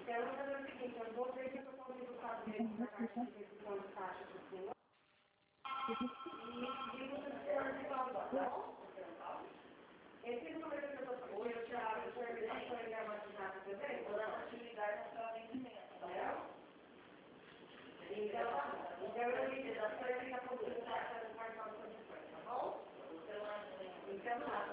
Eu vou fazer o seguinte, eu vou ver se eu consigo fazer na caixa de redução de taxa para o senhor. E você precisa de qual, tá bom? Esse número que eu estou falando, eu tirar o serviço para ligar o WhatsApp também, vou dar uma atividade na sua atendimento, tá bom? Então eu ligo, a senhora fica com o cartão de depois, tá bom? Então,